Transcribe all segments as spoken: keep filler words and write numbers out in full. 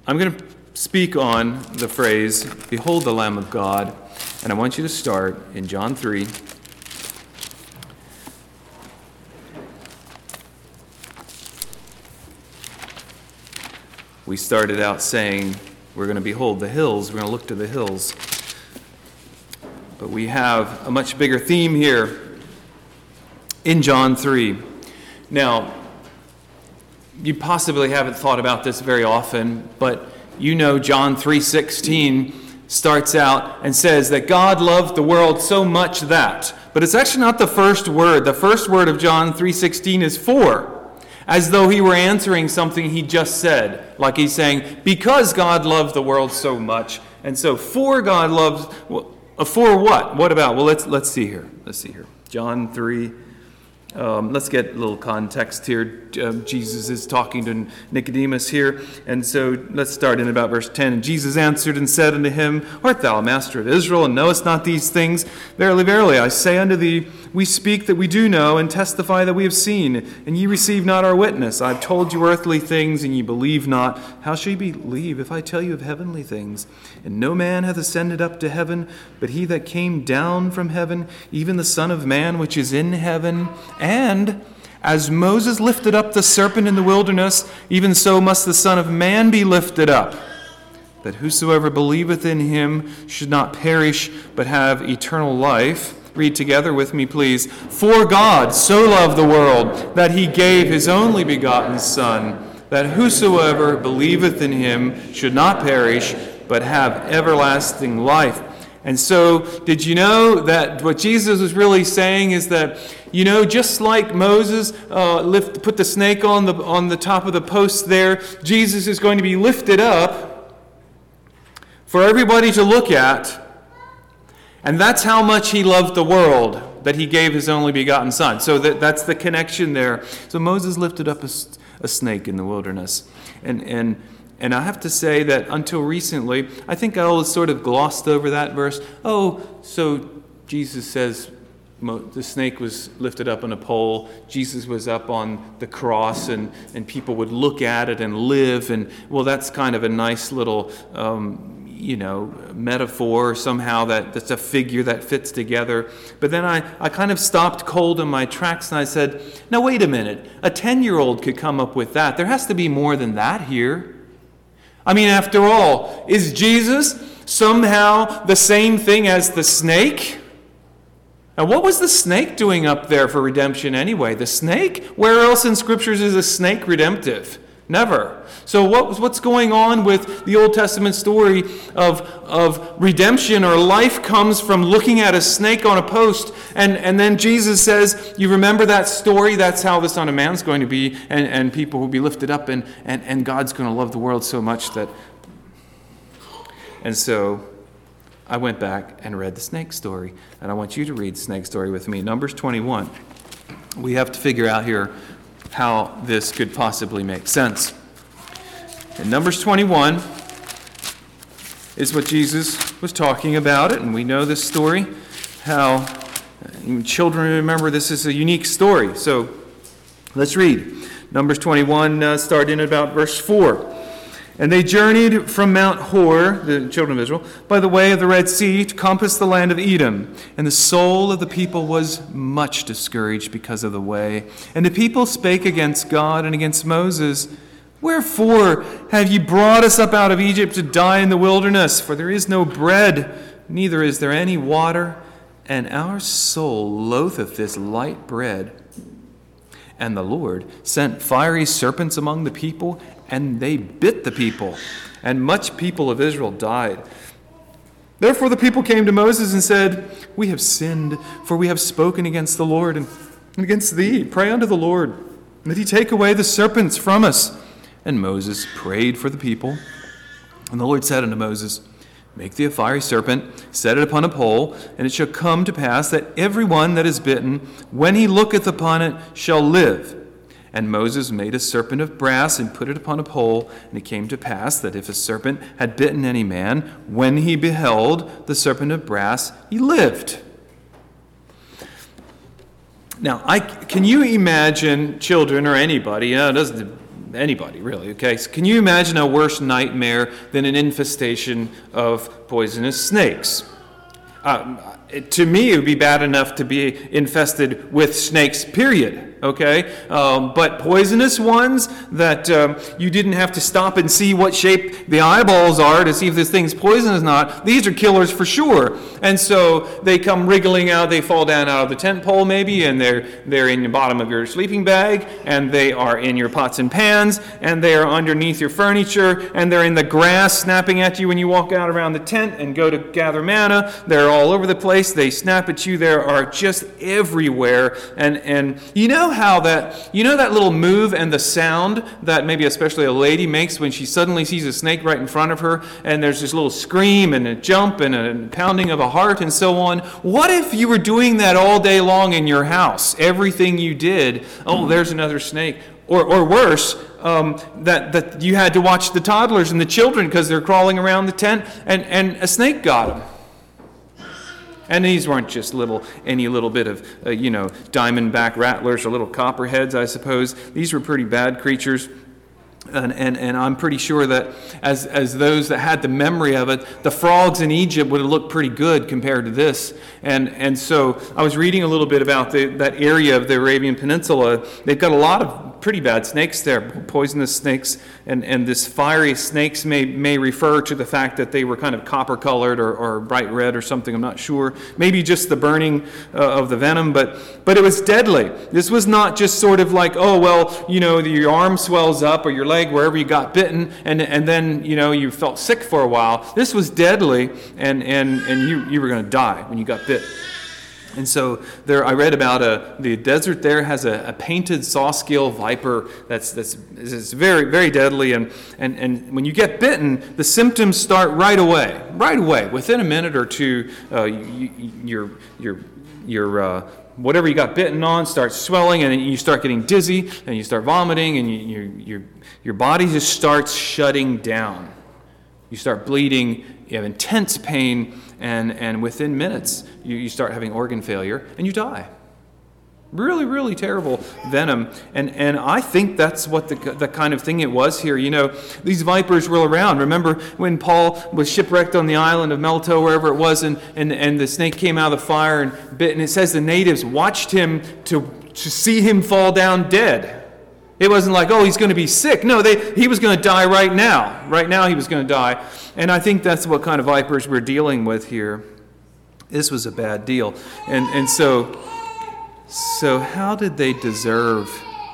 I'm going to speak on the phrase, "Behold the Lamb of God," and I want you to start in John three. We started out saying we're going to behold the hills, we're going to look to the hills. But we have a much bigger theme here in John three. Now, you possibly haven't thought about this very often, but you know John three sixteen starts out and says that God loved the world so much that. But it's actually not the first word. The first word of John three sixteen is for, as though he were answering something he just said. Like he's saying, because God loved the world so much. And so for God loves, well, for what? What about? Well, let's let's see here. Let's see here. John three. Um, let's get a little context here. Um, Jesus is talking to Nicodemus here. And so let's start in about verse ten. And Jesus answered and said unto him, Art thou a master of Israel, and knowest not these things? Verily, verily, I say unto thee, we speak that we do know, and testify that we have seen, and ye receive not our witness. I have told you earthly things, and ye believe not. How shall ye believe if I tell you of heavenly things? And no man hath ascended up to heaven, but he that came down from heaven, even the Son of Man which is in heaven. And as Moses lifted up the serpent in the wilderness, even so must the Son of Man be lifted up, that whosoever believeth in him should not perish, but have eternal life. Read together with me, please. For God so loved the world, that he gave his only begotten Son, that whosoever believeth in him should not perish, but have everlasting life. And so, did you know that what Jesus was really saying is that, you know, just like Moses uh, lift, put the snake on the on the top of the post there, Jesus is going to be lifted up for everybody to look at. And that's how much he loved the world, that he gave his only begotten Son. So that, that's the connection there. So Moses lifted up a, a snake in the wilderness. And and And I have to say that until recently, I think I always sort of glossed over that verse. Oh, so Jesus says the snake was lifted up on a pole. Jesus was up on the cross, and, and people would look at it and live. And, well, that's kind of a nice little, um, you know, metaphor somehow that, that's a figure that fits together. But then I, I kind of stopped cold in my tracks, and I said, now, wait a minute. A ten-year-old could come up with that. There has to be more than that here. I mean, after all, is Jesus somehow the same thing as the snake? And what was the snake doing up there for redemption anyway? The snake? Where else in Scriptures is a snake redemptive? Never. So what, what's going on with the Old Testament story of, of redemption or life comes from looking at a snake on a post, and, and then Jesus says, you remember that story? That's how the Son of Man's going to be, and, and people will be lifted up, and, and, and God's going to love the world so much that... And so I went back and read the snake story, and I want you to read the snake story with me. Numbers twenty-one. We have to figure out here how this could possibly make sense. In Numbers twenty-one is what Jesus was talking about it, and we know this story, how children remember this is a unique story. So let's read. Numbers twenty-one, uh, starting at about verse four. And they journeyed from Mount Hor, the children of Israel, by the way of the Red Sea to compass the land of Edom. And the soul of the people was much discouraged because of the way. And the people spake against God and against Moses, Wherefore have ye brought us up out of Egypt to die in the wilderness? For there is no bread, neither is there any water, and our soul loatheth this light bread. And the Lord sent fiery serpents among the people, and they bit the people, and much people of Israel died. Therefore the people came to Moses and said, We have sinned, for we have spoken against the Lord and against thee. Pray unto the Lord, that he take away the serpents from us. And Moses prayed for the people. And the Lord said unto Moses, Make thee a fiery serpent, set it upon a pole, and it shall come to pass that every one that is bitten, when he looketh upon it, shall live. And Moses made a serpent of brass and put it upon a pole. And it came to pass that if a serpent had bitten any man, when he beheld the serpent of brass, he lived. Now, I, can you imagine children or anybody, you know, it doesn't anybody, really, okay? So can you imagine a worse nightmare than an infestation of poisonous snakes? Um, to me, it would be bad enough to be infested with snakes, period, okay? Um, but poisonous ones that um, you didn't have to stop and see what shape the eyeballs are to see if this thing's poisonous or not, these are killers for sure. And so they come wriggling out, they fall down out of the tent pole maybe, and they're, they're in the bottom of your sleeping bag, and they are in your pots and pans, and they are underneath your furniture, and they're in the grass snapping at you when you walk out around the tent and go to gather manna. They're all over the place. They snap at you. They are just everywhere. And and you know how that, you know that little move and the sound that maybe especially a lady makes when she suddenly sees a snake right in front of her, and there's this little scream and a jump and a pounding of a heart and so on. What if you were doing that all day long in your house? Everything you did, oh, there's another snake. Or or worse, um, that, that you had to watch the toddlers and the children because they're crawling around the tent, and, and a snake got them. And these weren't just little, any little bit of, uh, you know, diamondback rattlers or little copperheads, I suppose. These were pretty bad creatures. And, and and I'm pretty sure that as as those that had the memory of it, the frogs in Egypt would have looked pretty good compared to this. And and so I was reading a little bit about the, that area of the Arabian Peninsula. They've got a lot of pretty bad snakes there, poisonous snakes. And, and this fiery snakes may may refer to the fact that they were kind of copper colored or, or bright red or something. I'm not sure. Maybe just the burning uh, of the venom, but but it was deadly. This was not just sort of like, oh well, you know, your arm swells up or your leg wherever you got bitten, and and then you know you felt sick for a while. This was deadly, and and and you you were going to die when you got bit. And so there, I read about a the desert there has a, a painted sawscale viper that's that's is very very deadly, and and and when you get bitten, the symptoms start right away, right away within a minute or two. Uh, you, you, your your your uh, whatever you got bitten on starts swelling, and you start getting dizzy, and you start vomiting, and you, you, your your body just starts shutting down. You start bleeding, you have intense pain, and, and within minutes you, you start having organ failure, and you die. Really, really terrible venom. And and I think that's what the the kind of thing it was here. You know, these vipers were around. Remember when Paul was shipwrecked on the island of Melito, wherever it was, and, and, and the snake came out of the fire and bit, and it says the natives watched him to, to see him fall down dead. It wasn't like, oh, he's going to be sick. No, they he was going to die right now. Right now he was going to die. And I think that's what kind of vipers we're dealing with here. This was a bad deal. And and so... So how did they deserve?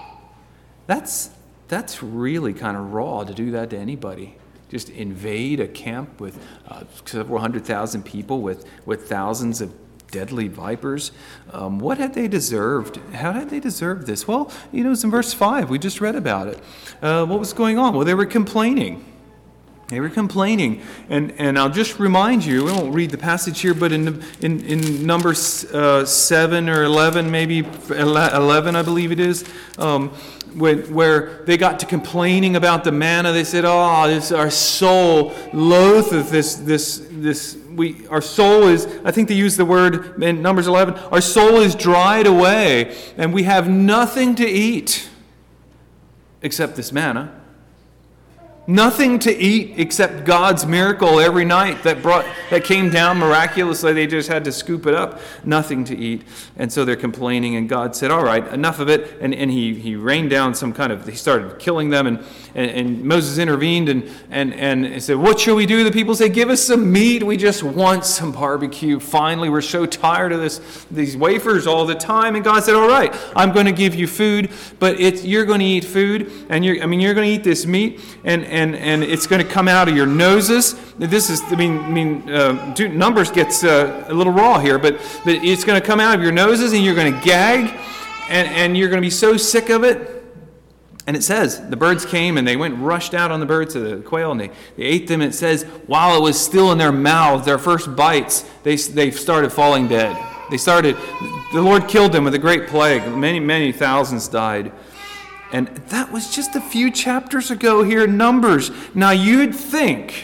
That's that's really kind of raw to do that to anybody. Just invade a camp with uh, several hundred thousand people with, with thousands of deadly vipers. Um, what had they deserved? How had they deserved this? Well, you know, it's in verse five. We just read about it. Uh, what was going on? Well, they were complaining. They were complaining, and, and I'll just remind you, we won't read the passage here, but in in, in Numbers uh, seven or eleven, maybe eleven, I believe it is, um, when, where they got to complaining about the manna. They said, "Oh, this our soul loatheth this this this. We our soul is." I think they used the word in Numbers eleven. Our soul is dried away, and we have nothing to eat except this manna. Nothing to eat except God's miracle every night that brought that came down miraculously. They just had to scoop it up. Nothing to eat. And so they're complaining, and God said, all right, enough of it. And, and he, he rained down some kind of, he started killing them, and, and, and Moses intervened and, and, and said, what shall we do? The people say, give us some meat. We just want some barbecue. Finally, we're so tired of this these wafers all the time. And God said, all right, I'm going to give you food, but it's, you're going to eat food, and you're, I mean, you're going to eat this meat, and, and And, and it's going to come out of your noses. This is, I mean, I mean, uh, dude, Numbers gets uh, a little raw here, but, but it's going to come out of your noses, and you're going to gag, and, and you're going to be so sick of it. And it says, the birds came, and they went and rushed out on the birds, of the quail, and they, they ate them. And it says, while it was still in their mouths, their first bites, they they started falling dead. They started, the Lord killed them with a great plague. Many, many thousands died. And that was just a few chapters ago here in Numbers. Now you'd think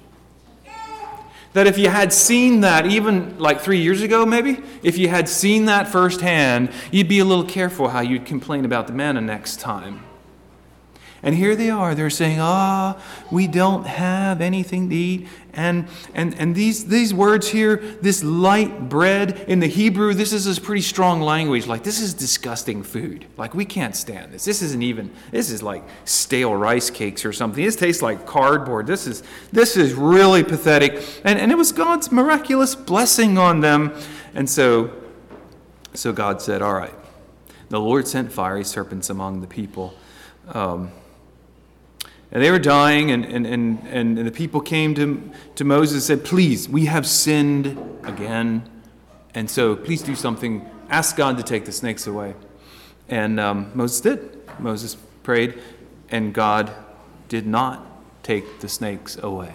that if you had seen that even like three years ago maybe, if you had seen that firsthand, you'd be a little careful how you'd complain about the manna next time. And here they are. They're saying, ah, we don't have anything to eat. And and and these these words here, this light bread, in the Hebrew, this is a pretty strong language. Like, this is disgusting food. Like, we can't stand this. This isn't even, this is like stale rice cakes or something. This tastes like cardboard. This is this is really pathetic. And and it was God's miraculous blessing on them. And so, so God said, all right. The Lord sent fiery serpents among the people. Um, And they were dying, and, and, and, and the people came to, to Moses and said, please, we have sinned again, and so please do something. Ask God to take the snakes away. And um, Moses did. Moses prayed, and God did not take the snakes away.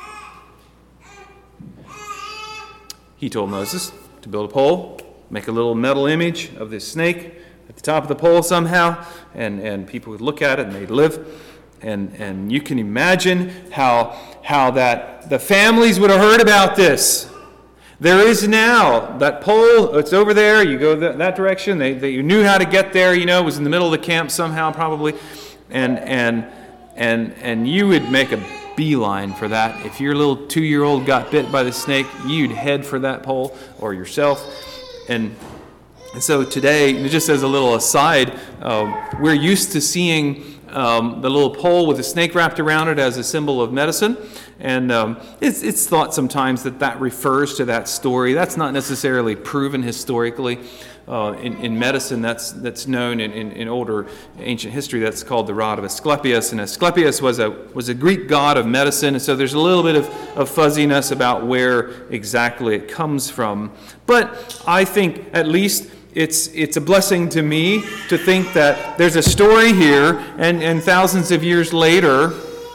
He told Moses to build a pole, make a little metal image of this snake at the top of the pole somehow, and, and people would look at it and they'd live. And and you can imagine how how that the families would have heard about this. There is now that pole. It's over there. You go that, that direction. They, they you knew how to get there. You know, it was in the middle of the camp somehow, probably. And and and and you would make a beeline for that. If your little two-year-old got bit by the snake, you'd head for that pole, or yourself. And and so today, just as a little aside, uh, we're used to seeing Um, the little pole with a snake wrapped around it as a symbol of medicine. And um, it's, it's thought sometimes that that refers to that story. That's not necessarily proven historically. Uh, in, in medicine, that's that's known in, in, in older ancient history. That's called the rod of Asclepius. And Asclepius was a was a Greek god of medicine. And so there's a little bit of, of fuzziness about where exactly it comes from. But I think at least It's it's a blessing to me to think that there's a story here, and, and thousands of years later.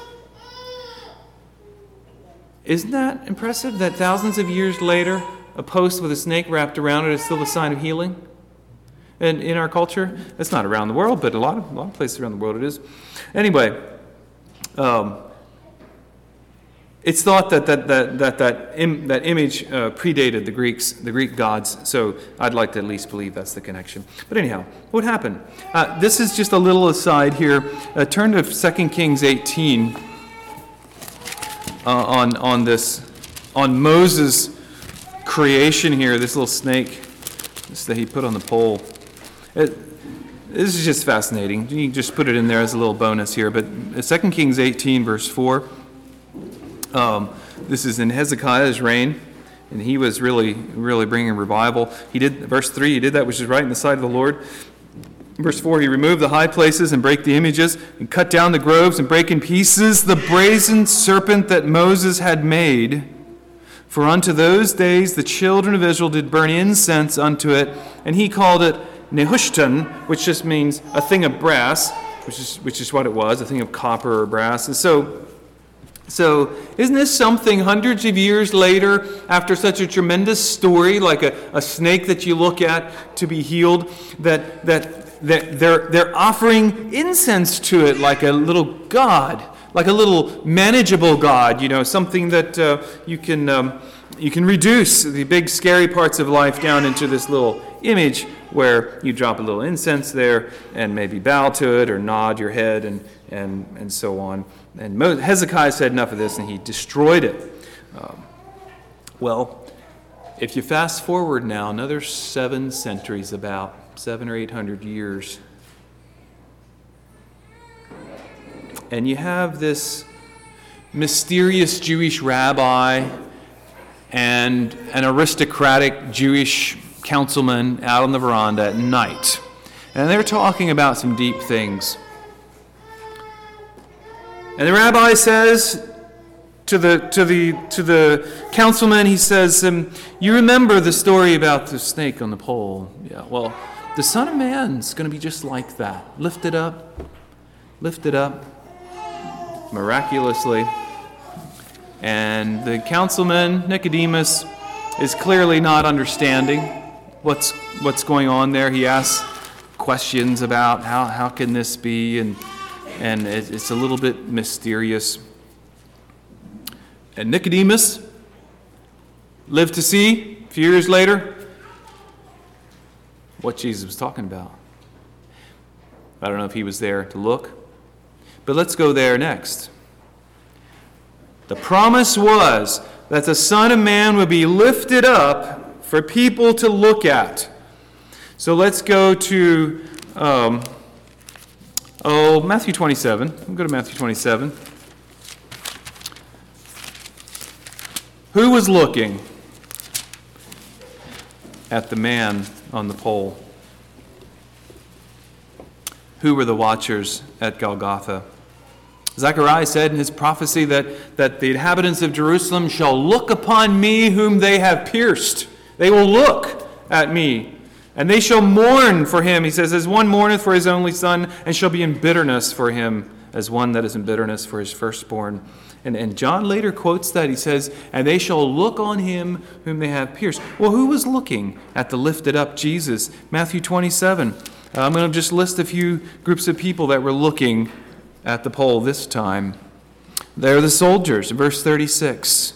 Isn't that impressive that thousands of years later, a post with a snake wrapped around it is still a sign of healing? And in our culture, it's not around the world, but a lot of a lot of places around the world it is. Anyway, um, it's thought that that that that that, Im, that image uh, predated the Greeks, the Greek gods. So I'd like to at least believe that's the connection. But anyhow, what happened? Uh, this is just a little aside here. Uh, turn to Second Kings eighteen uh, on on this on Moses' creation here. This little snake, this that he put on the pole. It, this is just fascinating. You can just put it in there as a little bonus here. But Second Kings eighteen, verse four. Um, this is in Hezekiah's reign, and he was really, really bringing revival. He did, verse three, he did that which is right in the sight of the Lord. Verse four, he removed the high places and brake the images, and cut down the groves and brake in pieces the brazen serpent that Moses had made. For unto those days the children of Israel did burn incense unto it, and he called it Nehushtan, which just means a thing of brass, which is which is what it was, a thing of copper or brass. And so So isn't this something hundreds of years later, after such a tremendous story, like a, a snake that you look at to be healed, that that that they're they're offering incense to it like a little god, like a little manageable god, you know, something that uh, you can um, you can reduce the big scary parts of life down into this little image where you drop a little incense there and maybe bow to it or nod your head and and and so on. And Hezekiah said enough of this, and he destroyed it. Um, well, if you fast forward now another seven centuries, about seven or eight hundred years, and you have this mysterious Jewish rabbi and an aristocratic Jewish councilman out on the veranda at night, and they're talking about some deep things. And the rabbi says to the to the to the councilman, he says, um, "You remember the story about the snake on the pole? Yeah. Well, the Son of Man's going to be just like that, lifted up, lifted up, miraculously." And the councilman Nicodemus is clearly not understanding what's what's going on there. He asks questions about how how can this be, and. And it's a little bit mysterious. And Nicodemus lived to see, a few years later, what Jesus was talking about. I don't know if he was there to look, But let's go there next. The promise was that the Son of Man would be lifted up for people to look at. So let's go to, um, oh, Matthew twenty-seven. We'll go to Matthew twenty-seven. Who was looking at the man on the pole? Who were the watchers at Golgotha? Zechariah said in his prophecy that, that the inhabitants of Jerusalem shall look upon me whom they have pierced. They will look at me, and they shall mourn for him. He says, as one mourneth for his only son, and shall be in bitterness for him, as one that is in bitterness for his firstborn. And, and John later quotes that. He says, and they shall look on him whom they have pierced. Well, who was looking at the lifted up Jesus? Matthew twenty-seven. Uh, I'm going to just list a few groups of people that were looking at the pole this time. They're the soldiers, verse thirty-six.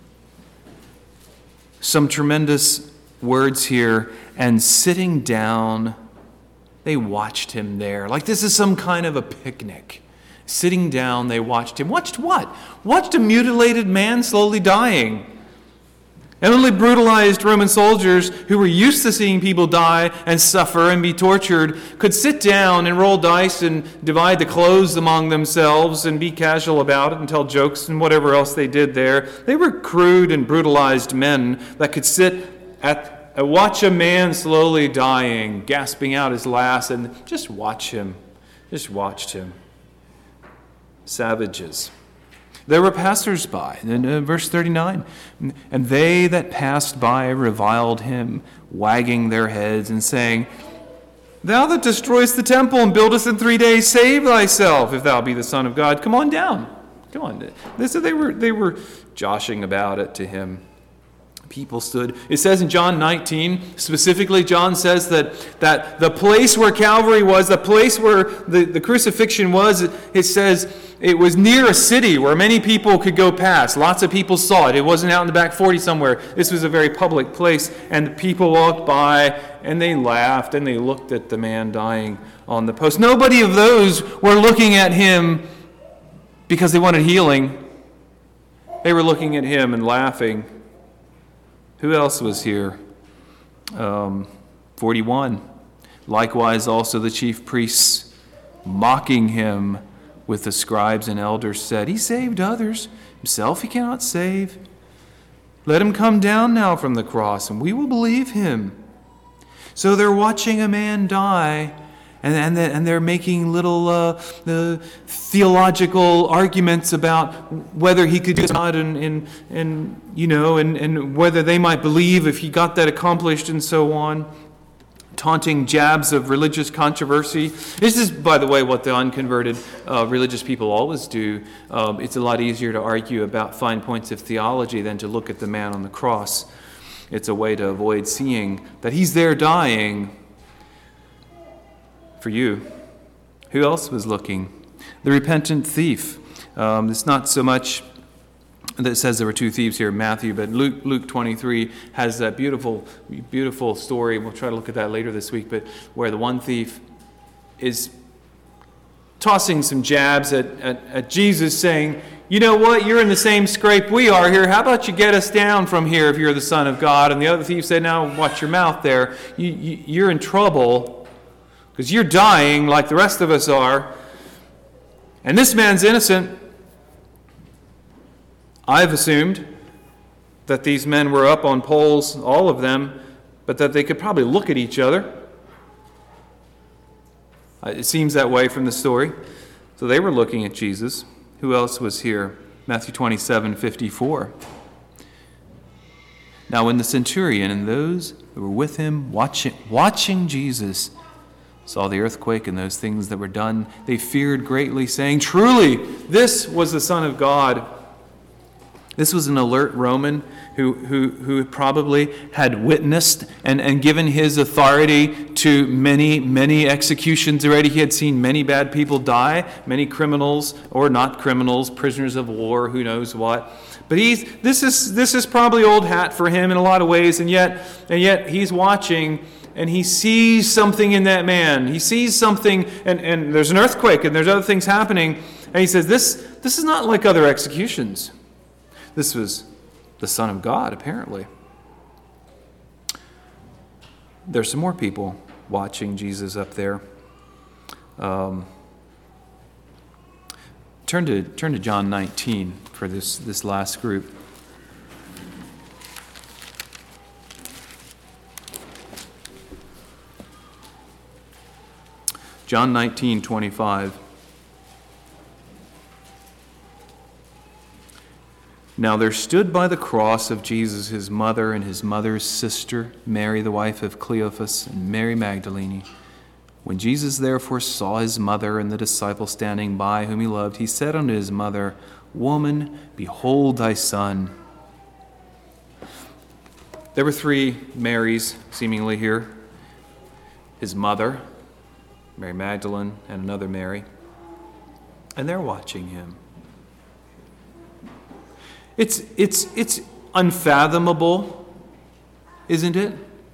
Some tremendous words here. And sitting down, they watched him there. Like this is some kind of a picnic. Sitting down, they watched him. Watched what? Watched a mutilated man slowly dying. And only brutalized Roman soldiers who were used to seeing people die and suffer and be tortured could sit down and roll dice and divide the clothes among themselves and be casual about it and tell jokes and whatever else they did there. They were crude and brutalized men that could sit at and watch a man slowly dying, gasping out his last, and just watch him. Just watched him. Savages. There were passers-by, in uh, verse thirty-nine, and they that passed by reviled him, wagging their heads and saying, thou that destroyest the temple and buildest in three days, save thyself, if thou be the Son of God. Come on down. Come on. This, they were, they were joshing about it to him. People stood. It says in John nineteen, specifically John says that, that the place where Calvary was, the place where the, the crucifixion was, it says it was near a city where many people could go past. Lots of people saw it. It wasn't out in the back forty somewhere. This was a very public place, and the people walked by and they laughed and they looked at the man dying on the post. Nobody of those were looking at him because they wanted healing. They were looking at him and laughing. Who else was here? Um, forty-one. Likewise also the chief priests, mocking him with the scribes and elders, said, he saved others. Himself he cannot save. Let him come down now from the cross, and we will believe him. So they're watching a man die, and and, and they're making little uh, the theological arguments about whether he could do God, and and, and you know, and, and whether they might believe if he got that accomplished, and so on. Taunting jabs of religious controversy. This is, by the way, what the unconverted uh, religious people always do. Um, it's a lot easier to argue about fine points of theology than to look at the man on the cross. It's a way to avoid seeing that he's there dying for you. Who else was looking? The repentant thief. Um, it's not so much that says there were two thieves here in Matthew, but Luke, Luke twenty-three has that beautiful, beautiful story. We'll try to look at that later this week, but where the one thief is tossing some jabs at, at, at Jesus, saying, you know what, you're in the same scrape we are here. How about you get us down from here if you're the Son of God? And the other thief said, now watch your mouth there. You, you, you're in trouble because you're dying like the rest of us are. And this man's innocent. I've assumed that these men were up on poles, all of them, but that they could probably look at each other. It seems that way from the story. So they were looking at Jesus. Who else was here? Matthew twenty-seven fifty-four. Now when the centurion and those who were with him watching, watching Jesus saw the earthquake and those things that were done, they feared greatly, saying, truly, this was the Son of God. This was an alert Roman who, who, who probably had witnessed and, and given his authority to many, many executions already. He had seen many bad people die, many criminals or not criminals, prisoners of war, who knows what. But he's this is this is probably old hat for him in a lot of ways, and yet and yet he's watching, and he sees something in that man. He sees something, and, and there's an earthquake, and there's other things happening. And he says, this, this is not like other executions. This was the Son of God, apparently. There's some more people watching Jesus up there. Um, turn to turn to John nineteen for this, this last group. John nineteen twenty-five. Now there stood by the cross of Jesus his mother and his mother's sister, Mary the wife of Cleophas, and Mary Magdalene. When Jesus therefore saw his mother and the disciple standing by whom he loved, he said unto his mother, Woman, behold thy son. There were three Marys seemingly here. His mother, Mary Magdalene, and another Mary. And they're watching him. It's, it's, it's unfathomable, isn't it?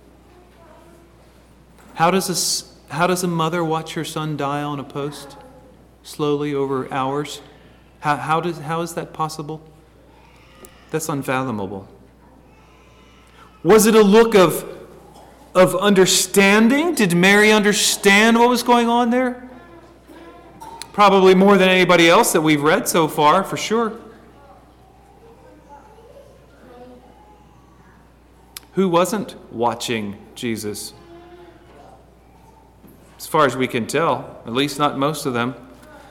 How does, a, how does a mother watch her son die on a post slowly over hours? How, how, does, how is that possible? That's unfathomable. Was it a look of, of understanding? Did Mary understand what was going on there? Probably more than anybody else that we've read so far, for sure. Who wasn't watching Jesus? As far as we can tell, at least not most of them.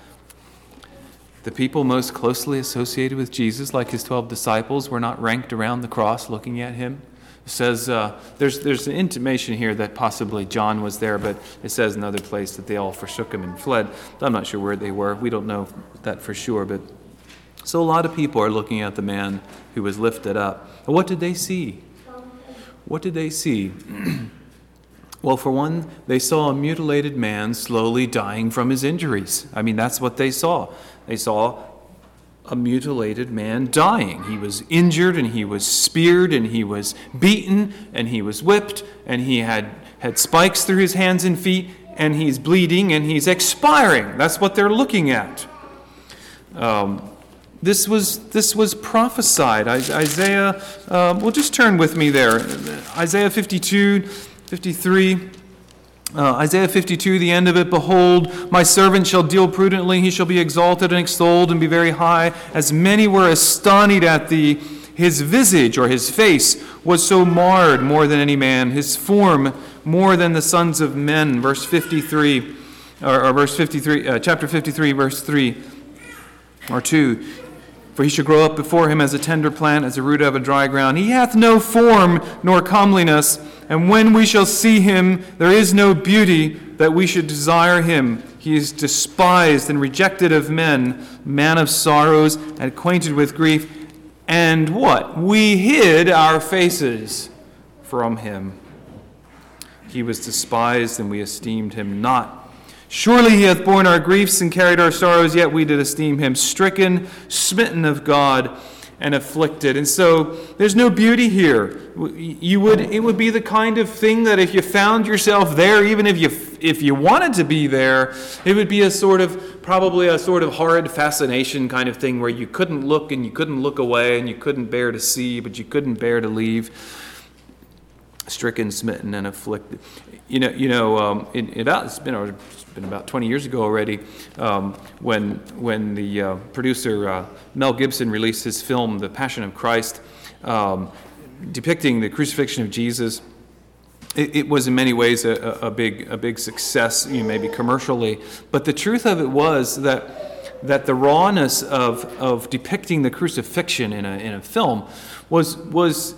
The people most closely associated with Jesus, like his twelve disciples, were not ranked around the cross looking at him. It says, uh, there's, there's an intimation here that possibly John was there, but it says in another place that they all forsook him and fled. I'm not sure where they were. We don't know that for sure. But so a lot of people are looking at the man who was lifted up. And what did they see? What did they see? Well, for one, they saw a mutilated man slowly dying from his injuries. I mean, that's what they saw. They saw a mutilated man dying. He was injured, and he was speared, and he was beaten, and he was whipped, and he had, had spikes through his hands and feet, and he's bleeding, and he's expiring. That's what they're looking at. Um, This was this was prophesied. Isaiah, uh, well, just turn with me there. Isaiah fifty-two, fifty-three. Uh, Isaiah fifty-two, the end of it, Behold, my servant shall deal prudently. He shall be exalted and extolled and be very high. As many were astonished at thee, his visage or his face was so marred more than any man, his form more than the sons of men. Verse fifty-three, or, or verse fifty-three, uh, chapter fifty-three, verse three or two. For he shall grow up before him as a tender plant, as a root out of a dry ground. He hath no form nor comeliness, and when we shall see him, there is no beauty that we should desire him. He is despised and rejected of men, man of sorrows, and acquainted with grief. And what? We hid our faces from him. He was despised, and we esteemed him not. Surely he hath borne our griefs and carried our sorrows, yet we did esteem him stricken, smitten of God, and afflicted. And so there's no beauty here. You would it would be the kind of thing that if you found yourself there, even if you if you wanted to be there, it would be a sort of probably a sort of horrid fascination kind of thing where you couldn't look and you couldn't look away and you couldn't bear to see, but you couldn't bear to leave. Stricken, smitten, and afflicted. You know, you know, um, it, it, it's been it's been about twenty years ago already um, when when the uh, producer uh, Mel Gibson released his film, The Passion of Christ, um, depicting the crucifixion of Jesus. It, it was in many ways a, a big a big success, you know, maybe commercially, but the truth of it was that that the rawness of of depicting the crucifixion in a in a film was was.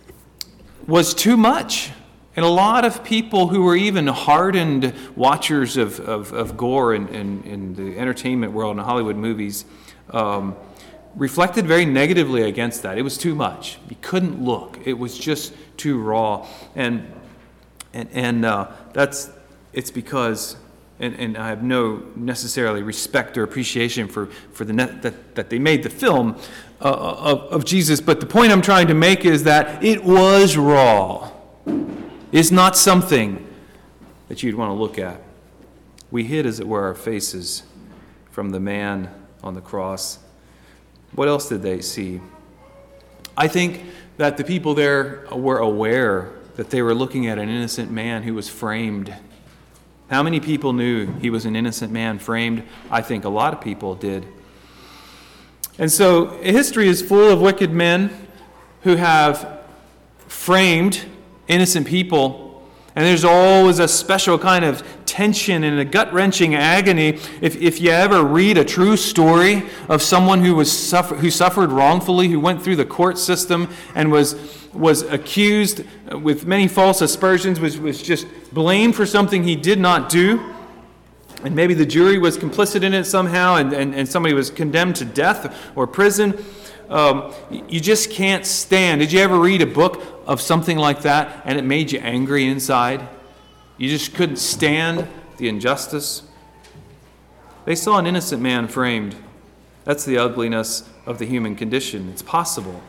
was too much. And a lot of people who were even hardened watchers of, of, of gore in, in, in the entertainment world and Hollywood movies um, reflected very negatively against that. It was too much. You couldn't look. It was just too raw. And and, and uh, that's it's because, and, and I have no necessarily respect or appreciation for, for the net, that, that they made the film uh, of, of Jesus, but the point I'm trying to make is that it was raw. is not something that you'd want to look at. We hid, as it were, our faces from the man on the cross. What else did they see? I think that the people there were aware that they were looking at an innocent man who was framed. How many people knew he was an innocent man framed? I think a lot of people did. And so history is full of wicked men who have framed innocent people. And there's always a special kind of tension and a gut-wrenching agony. If if you ever read a true story of someone who was suffer, who suffered wrongfully, who went through the court system and was was accused with many false aspersions, was, was just blamed for something he did not do, and maybe the jury was complicit in it somehow, and, and, and somebody was condemned to death or prison, um, you just can't stand. Did you ever read a book of something like that and it made you angry inside? You just couldn't stand the injustice. They saw an innocent man framed. That's the ugliness of the human condition. It's possible.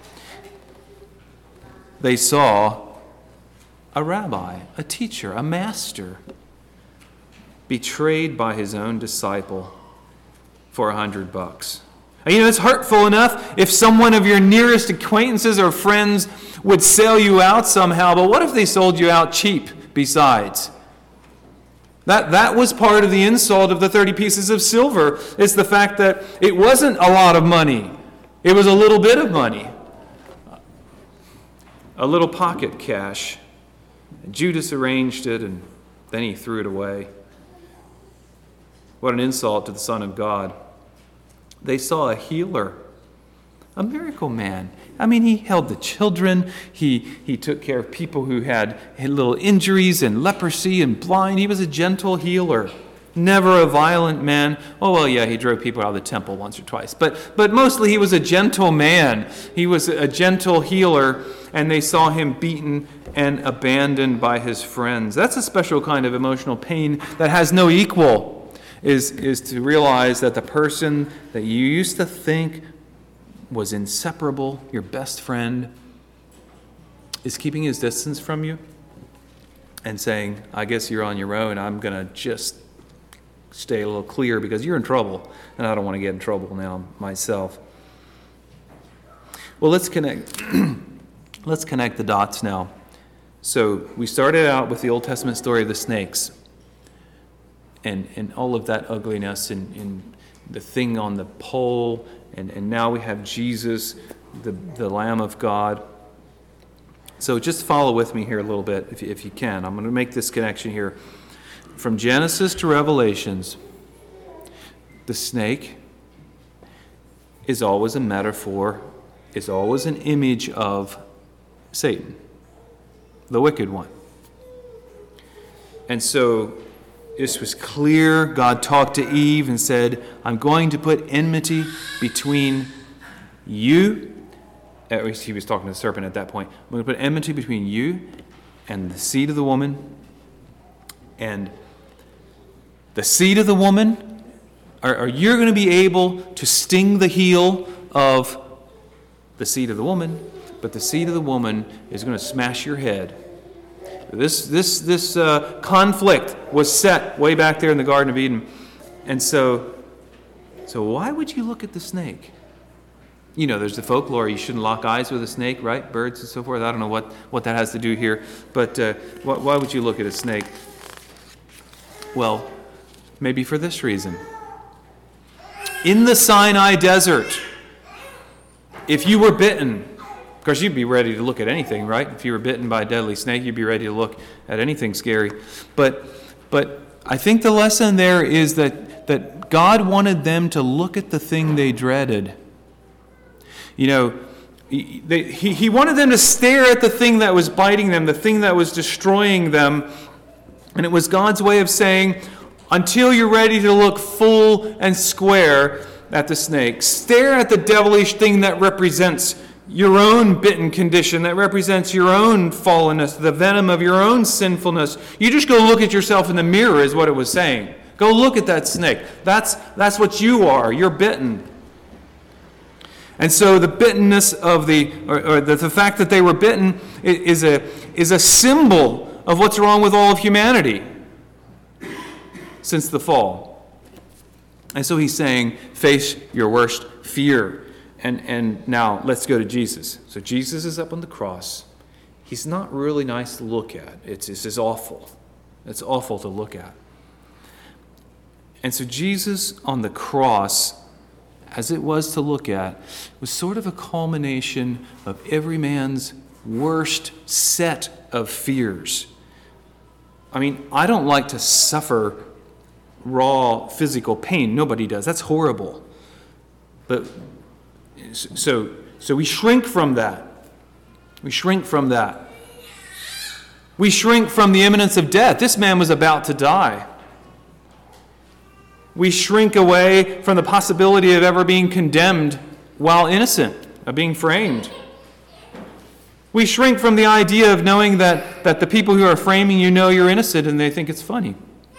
They saw a rabbi, a teacher, a master, betrayed by his own disciple for a hundred bucks. And you know, it's hurtful enough if someone of your nearest acquaintances or friends would sell you out somehow, but what if they sold you out cheap besides? That that was part of the insult of the thirty pieces of silver. It's the fact that it wasn't a lot of money. It was a little bit of money. A little pocket cash. Judas arranged it, and then he threw it away. What an insult to the Son of God. They saw a healer, a miracle man. I mean, he held the children. He he took care of people who had, had little injuries and leprosy and blind. He was a gentle healer, never a violent man. Oh, well, yeah, he drove people out of the temple once or twice. But, but mostly he was a gentle man. He was a gentle healer, and they saw him beaten and abandoned by his friends. That's a special kind of emotional pain that has no equal. Is, is to realize that the person that you used to think was inseparable, your best friend, is keeping his distance from you and saying, I guess you're on your own. I'm going to just stay a little clear because you're in trouble, and I don't want to get in trouble now myself. Well, let's connect, let's connect the dots now. So we started out with the Old Testament story of the snakes. And, and all of that ugliness and, and the thing on the pole. And, and now we have Jesus, the, the Lamb of God. So just follow with me here a little bit, if you, if you can. I'm going to make this connection here. From Genesis to Revelations, the snake is always a metaphor, is always an image of Satan, the wicked one. And so this was clear. God talked to Eve and said, I'm going to put enmity between you. At least he was talking to the serpent at that point. I'm going to put enmity between you and the seed of the woman. And the seed of the woman, are, are you're going to be able to sting the heel of the seed of the woman, but the seed of the woman is going to smash your head. This this this uh, conflict was set way back there in the Garden of Eden. And so, so why would you look at the snake? You know, there's the folklore, you shouldn't lock eyes with a snake, right? Birds and so forth. I don't know what, what that has to do here. But uh, why, why would you look at a snake? Well, maybe for this reason. In the Sinai desert, if you were bitten, of course, you'd be ready to look at anything, right? If you were bitten by a deadly snake, you'd be ready to look at anything scary. But but I think the lesson there is that, that God wanted them to look at the thing they dreaded. You know, he, they, he, he wanted them to stare at the thing that was biting them, the thing that was destroying them. And it was God's way of saying, until you're ready to look full and square at the snake, stare at the devilish thing that represents your own bitten condition, that represents your own fallenness, the venom of your own sinfulness. You just go look at yourself in the mirror is what it was saying. Go look at that snake. That's, that's what you are. You're bitten. And so the bittenness of the, or, or the, the fact that they were bitten is a, is a symbol of what's wrong with all of humanity since the fall. And so he's saying, face your worst fear. And, and now let's go to Jesus. So Jesus is up on the cross. He's not really nice to look at. It's, it's just awful. It's awful to look at. And so Jesus on the cross, as it was to look at, was sort of a culmination of every man's worst set of fears. I mean, I don't like to suffer raw physical pain. Nobody does. That's horrible. But so, so we shrink from that. We shrink from that. We shrink from the imminence of death. This man was about to die. We shrink away from the possibility of ever being condemned while innocent, of being framed. We shrink from the idea of knowing that, that the people who are framing you know you're innocent and they think it's funny.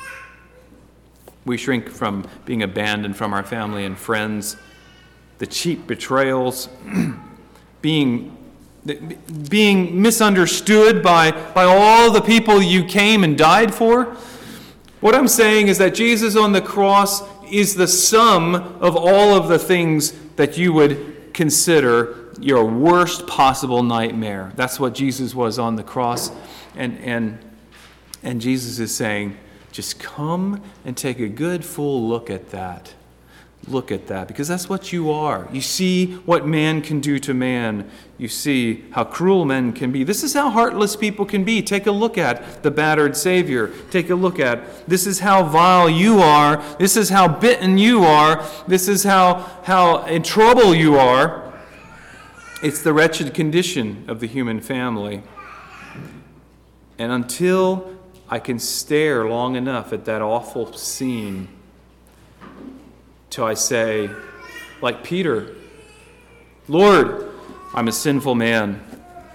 We shrink from being abandoned from our family and friends, the cheap betrayals, being, being misunderstood by, by all the people you came and died for. What I'm saying is that Jesus on the cross is the sum of all of the things that you would consider your worst possible nightmare. That's what Jesus was on the cross. And, and, and Jesus is saying, just come and take a good full look at that. Look at that, because that's what you are. You see what man can do to man. You see how cruel men can be. This is how heartless people can be. Take a look at the battered Savior. Take a look at, this is how vile you are. This is how bitten you are. This is how, how in trouble you are. It's the wretched condition of the human family. And until I can stare long enough at that awful scene till I say, like Peter, Lord, I'm a sinful man.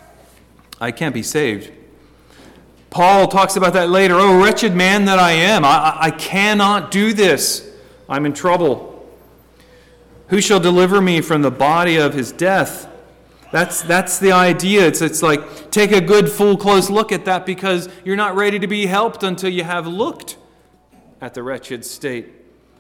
I can't be saved. Paul talks about that later. Oh, wretched man that I am. I, I cannot do this. I'm in trouble. Who shall deliver me from the body of his death? That's that's the idea. It's it's like, take a good, full, close look at that, because you're not ready to be helped until you have looked at the wretched state.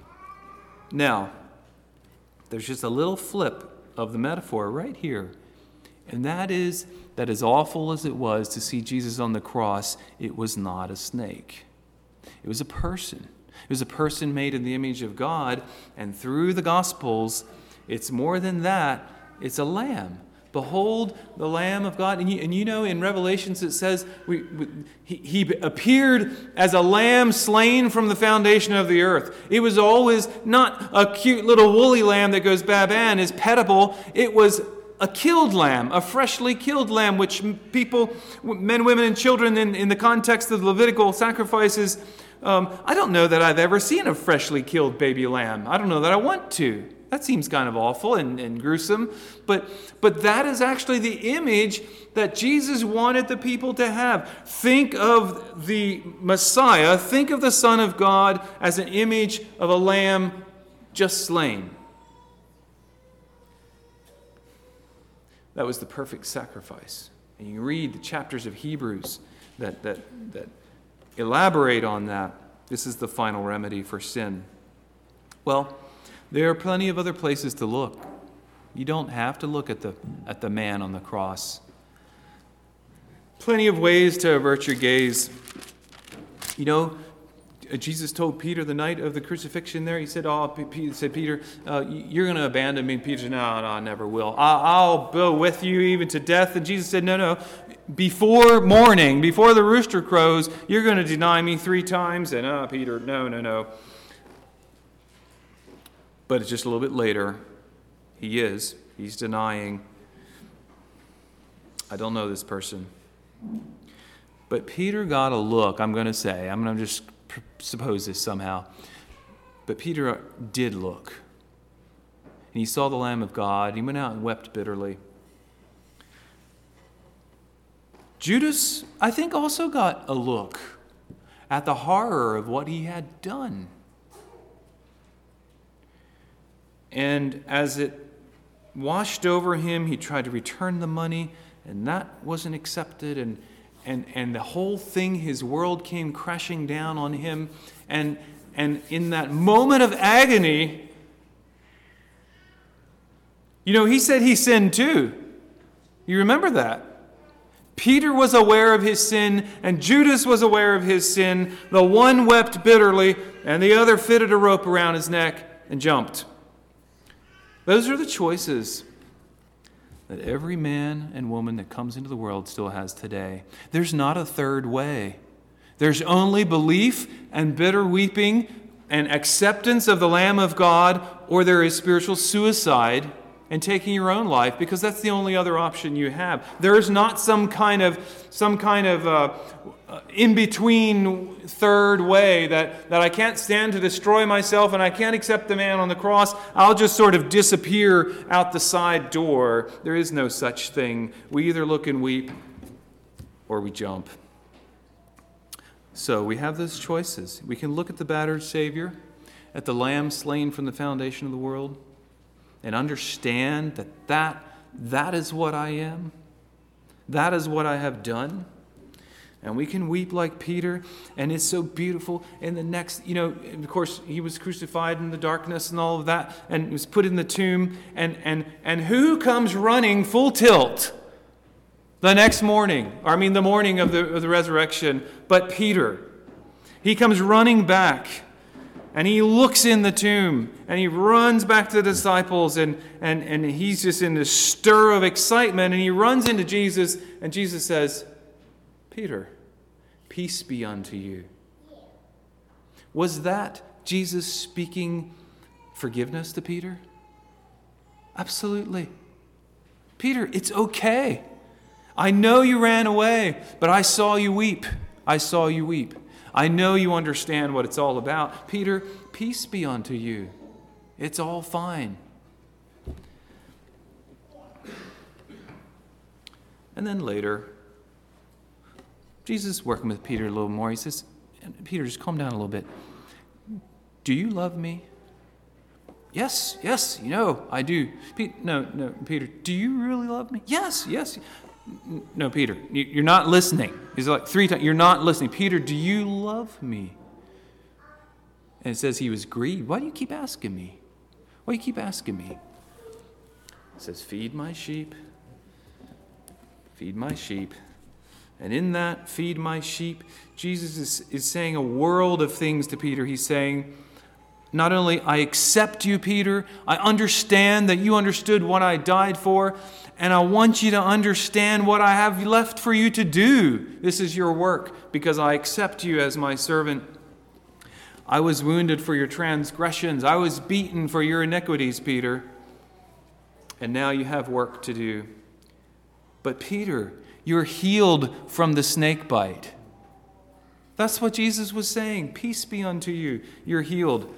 Now, there's just a little flip of the metaphor right here. And that is that as awful as it was to see Jesus on the cross, it was not a snake. It was a person. It was a person made in the image of God. And through the Gospels, it's more than that. It's a lamb. Behold the Lamb of God. And you, and you know, in Revelations it says we, we, he, he appeared as a lamb slain from the foundation of the earth. It was always not a cute little woolly lamb that goes ba-ba and is petable. It was a killed lamb, a freshly killed lamb, which people, men, women, and children in, in the context of the Levitical sacrifices, um, I don't know that I've ever seen a freshly killed baby lamb. I don't know that I want to. That seems kind of awful and, and gruesome, but but that is actually the image that Jesus wanted the people to have. Think of the Messiah, think of the Son of God as an image of a lamb just slain. That was the perfect sacrifice. And you read the chapters of Hebrews that, that, that elaborate on that. This is the final remedy for sin. Well, there are plenty of other places to look. You don't have to look at the at the man on the cross. Plenty of ways to avert your gaze. You know, Jesus told Peter the night of the crucifixion there, he said, oh, P- said Peter, uh, you're going to abandon me. And Peter said, no, no, I never will. I'll, I'll go with you even to death. And Jesus said, no, no. Before morning, before the rooster crows, you're going to deny me three times. And, oh, Peter, no, no, no. But just a little bit later, he is. He's denying, I don't know this person. But Peter got a look, I'm going to say. I'm going to just suppose this somehow. But Peter did look. And he saw the Lamb of God. He went out and wept bitterly. Judas, I think, also got a look at the horror of what he had done. And as it washed over him, he tried to return the money, and that wasn't accepted. And, and, and the whole thing, his world came crashing down on him. And, and in that moment of agony, you know, he said he sinned too. You remember that? Peter was aware of his sin, and Judas was aware of his sin. The one wept bitterly, and the other fitted a rope around his neck and jumped. Those are the choices that every man and woman that comes into the world still has today. There's not a third way. There's only belief and bitter weeping and acceptance of the Lamb of God, or there is spiritual suicide and taking your own life, because that's the only other option you have. There is not some kind of some kind of uh, in-between third way that, that I can't stand to destroy myself and I can't accept the man on the cross. I'll just sort of disappear out the side door. There is no such thing. We either look and weep or we jump. So we have those choices. We can look at the battered Savior, at the Lamb slain from the foundation of the world, and understand that, that that is what I am. That is what I have done. And we can weep like Peter, and it's so beautiful. And the next, you know, of course, he was crucified in the darkness and all of that, and was put in the tomb. And and and who comes running full tilt the next morning? Or I mean, the morning of the of the resurrection. But Peter, he comes running back. And he looks in the tomb, and he runs back to the disciples, and, and, and he's just in this stir of excitement, and he runs into Jesus, and Jesus says, Peter, peace be unto you. Was that Jesus speaking forgiveness to Peter? Absolutely. Peter, it's okay. I know you ran away, but I saw you weep. I saw you weep. I know you understand what it's all about. Peter, peace be unto you. It's all fine. And then later, Jesus is working with Peter a little more. He says, Peter, just calm down a little bit. Do you love me? Yes, yes, you know, I do. Pe- no, no, Peter, do you really love me? Yes, yes. No, Peter, you're not listening. He's like three times, you're not listening. Peter, do you love me? And it says he was grieved. Why do you keep asking me? Why do you keep asking me? It says, feed my sheep. Feed my sheep. And in that, feed my sheep, Jesus is, is saying a world of things to Peter. He's saying, not only I accept you, Peter, I understand that you understood what I died for, and I want you to understand what I have left for you to do. This is your work, because I accept you as my servant. I was wounded for your transgressions. I was beaten for your iniquities, Peter. And now you have work to do. But Peter, you're healed from the snake bite. That's what Jesus was saying. Peace be unto you. You're healed.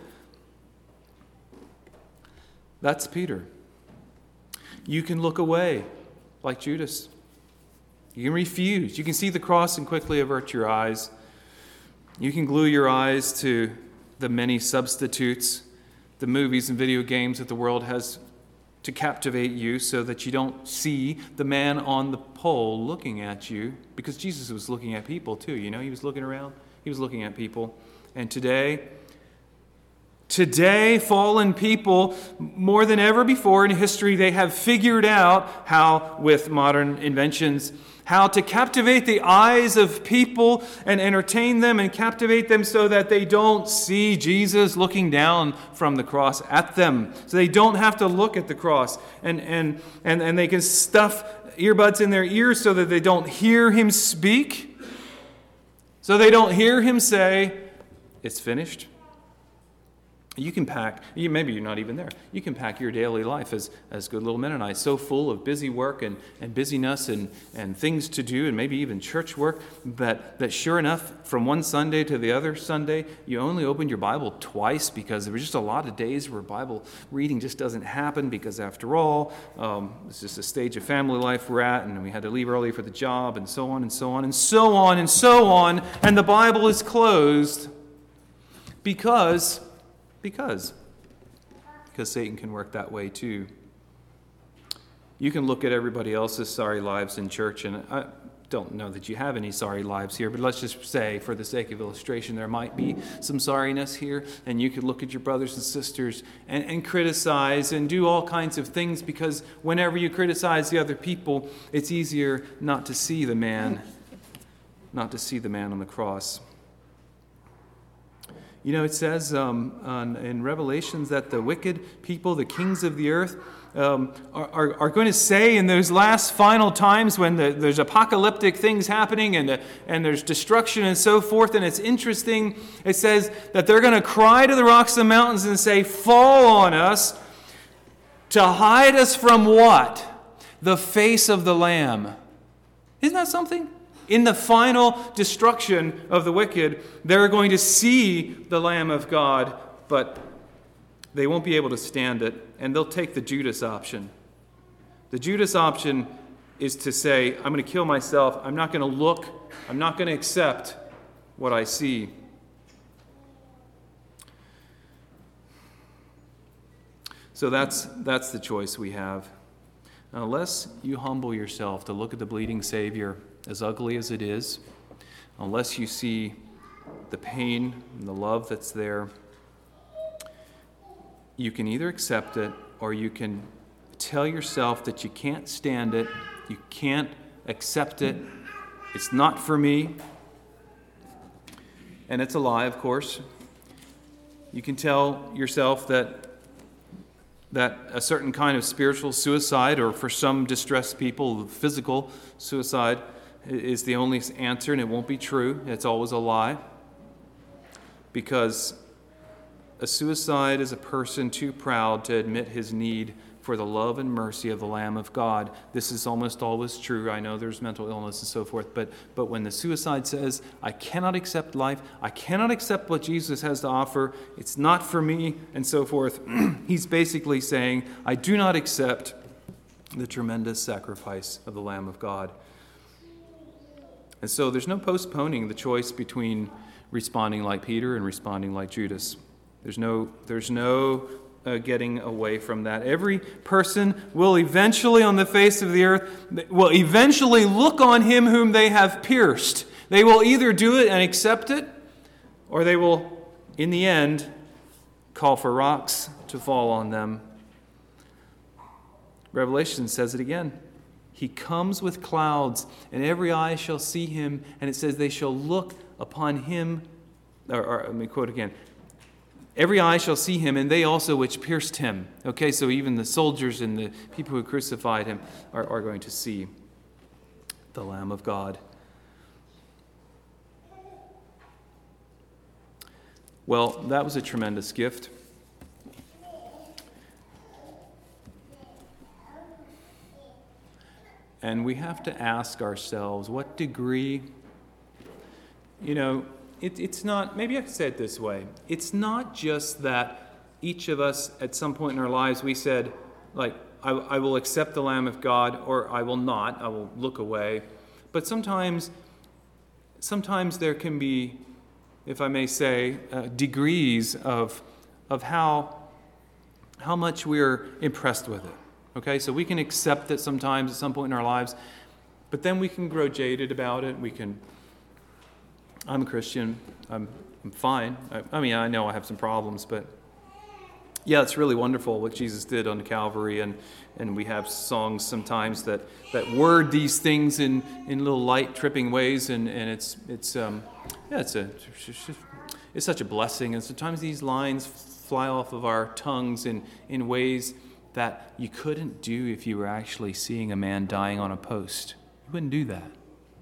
That's Peter. You can look away like Judas. You can refuse. You can see the cross and quickly avert your eyes. You can glue your eyes to the many substitutes, the movies and video games that the world has to captivate you so that you don't see the man on the pole looking at you, because Jesus was looking at people too. You know, he was looking around. He was looking at people. And today, Today, fallen people, more than ever before in history, they have figured out how, with modern inventions, how to captivate the eyes of people and entertain them and captivate them so that they don't see Jesus looking down from the cross at them. So they don't have to look at the cross. And, and, and, and they can stuff earbuds in their ears so that they don't hear him speak. So they don't hear him say, it's finished. You can pack, you, maybe you're not even there, you can pack your daily life as, as good little Mennonites, so full of busy work and, and busyness and, and things to do, and maybe even church work, that, that sure enough, from one Sunday to the other Sunday, you only opened your Bible twice, because there were just a lot of days where Bible reading just doesn't happen, because after all, um, it's just a stage of family life we're at, and we had to leave early for the job, and so on and so on and so on and so on, and the Bible is closed because... Because, because Satan can work that way too. You can look at everybody else's sorry lives in church, and I, don't know that you have any sorry lives here, but let's just say, for the sake of illustration, there might be some sorriness here, and you could look at your brothers and sisters and, and criticize and do all kinds of things, because whenever you criticize the other people, it's easier not to see the man, not to see the man on the cross. You know, it says um, on, in Revelations that the wicked people, the kings of the earth, um, are, are, are going to say in those last final times when the, there's apocalyptic things happening and, the, and there's destruction and so forth, and it's interesting, it says that they're going to cry to the rocks and mountains and say, fall on us to hide us from what? The face of the Lamb. Isn't that something? In the final destruction of the wicked, they're going to see the Lamb of God, but they won't be able to stand it, and they'll take the Judas option. The Judas option is to say, I'm going to kill myself. I'm not going to look. I'm not going to accept what I see. So that's, that's the choice we have. Unless you humble yourself to look at the bleeding Savior, as ugly as it is, unless you see the pain and the love that's there, you can either accept it or you can tell yourself that you can't stand it, you can't accept it, it's not for me. And it's a lie, of course. You can tell yourself that that a certain kind of spiritual suicide, or for some distressed people, physical suicide, is the only answer, and it won't be true. It's always a lie. Because a suicide is a person too proud to admit his need for the love and mercy of the Lamb of God. This is almost always true. I know there's mental illness and so forth, but, but when the suicide says, I cannot accept life, I cannot accept what Jesus has to offer, it's not for me, and so forth, he's basically saying, I do not accept the tremendous sacrifice of the Lamb of God. And so there's no postponing the choice between responding like Peter and responding like Judas. There's no, there's no uh, getting away from that. Every person will eventually, on the face of the earth, will eventually look on him whom they have pierced. They will either do it and accept it, or they will, in the end, call for rocks to fall on them. Revelation says it again. He comes with clouds, and every eye shall see him, and it says they shall look upon him, or, or let me quote again, every eye shall see him, and they also which pierced him. Okay, so even the soldiers and the people who crucified him are, are going to see the Lamb of God. Well, that was a tremendous gift. And we have to ask ourselves, what degree, you know, it, it's not, maybe I could say it this way. It's not just that each of us at some point in our lives, we said, like, I, I will accept the Lamb of God, or I will not, I will look away. But sometimes, sometimes there can be, if I may say, uh, degrees of, of how, how much we're impressed with it. Okay, so we can accept it sometimes at some point in our lives, but then we can grow jaded about it. We can, I'm a Christian, I'm, I'm fine. I, I mean, I know I have some problems, but yeah, it's really wonderful what Jesus did on Calvary, and, and we have songs sometimes that, that word these things in, in little light tripping ways, and, and it's it's um yeah it's a it's such a blessing, and sometimes these lines fly off of our tongues in, in ways that you couldn't do if you were actually seeing a man dying on a post. You wouldn't do that.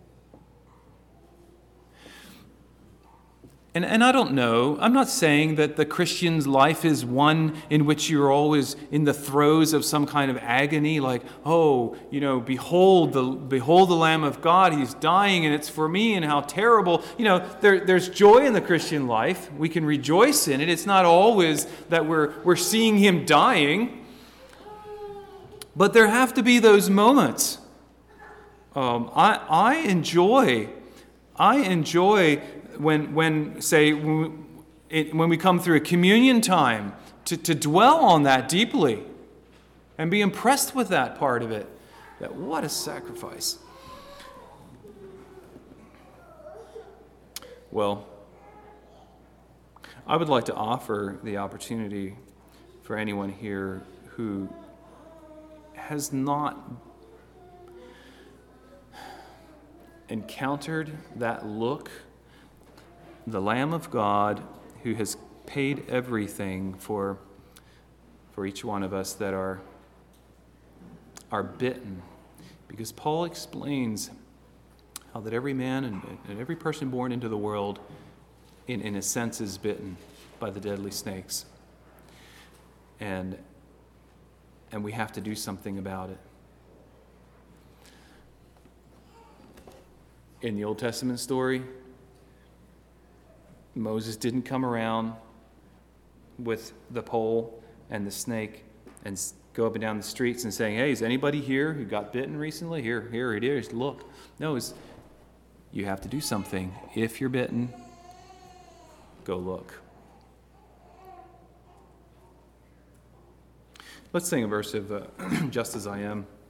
And, and I don't know, I'm not saying that the Christian's life is one in which you're always in the throes of some kind of agony, like, oh, you know, behold the behold the Lamb of God, he's dying and it's for me, and how terrible. You know, there, there's joy in the Christian life. We can rejoice in it. It's not always that we're we're seeing him dying. But there have to be those moments. Um, I I enjoy, I enjoy when when say when we, when we come through a communion time to, to dwell on that deeply, and be impressed with that part of it. That what a sacrifice. Well, I would like to offer the opportunity for anyone here who has not encountered that look, the Lamb of God who has paid everything for, for each one of us that are, are bitten. Because Paul explains how that every man and, and every person born into the world, in, in a sense, is bitten by the deadly snakes. And, and we have to do something about it. In the Old Testament story, Moses didn't come around with the pole and the snake and go up and down the streets and saying, hey, is anybody here who got bitten recently? Here, here it is, look. No, it's, you have to do something. If you're bitten, go look. Let's sing a verse of uh, Just As I Am.